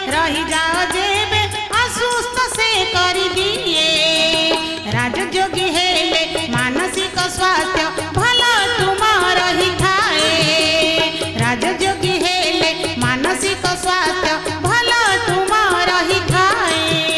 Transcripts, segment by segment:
रही जाओ जेबे असुस्थ से कर दिए राजयोगी हेले मानसिक स्वास्थ्य भला तुमार ही थाए राजयोगी हेले मानसिक स्वास्थ्य भला तुमार ही थाए।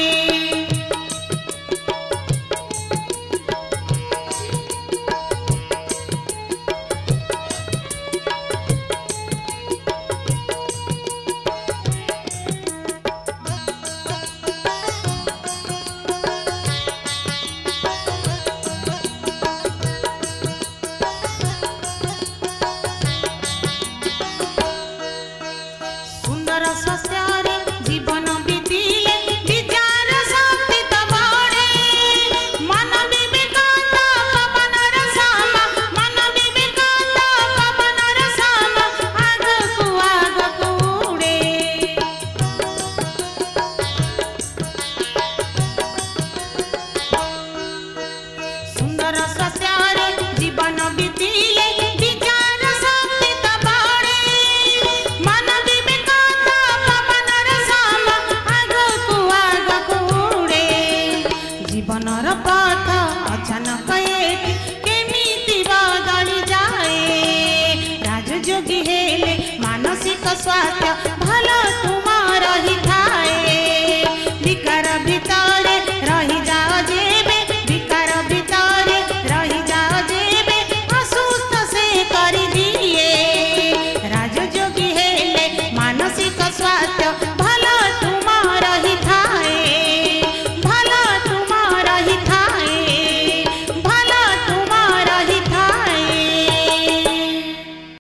सुंदर स्वस्थ्य जीवन बीतिले विचार शक्ति तो बढ़े मन विवेकत पवन रसम मन विवेकत पवन रसम आगकु उड़े सुंदर स्वस्थ्य जीवन बीतिले विचार शक्ति तो बढ़े मन विवेकत पवन रसम आगकु उड़े जीवनर पथ अचानक केमिति बदली जाए राजयोगी हेले मानसिक स्वास्थ्य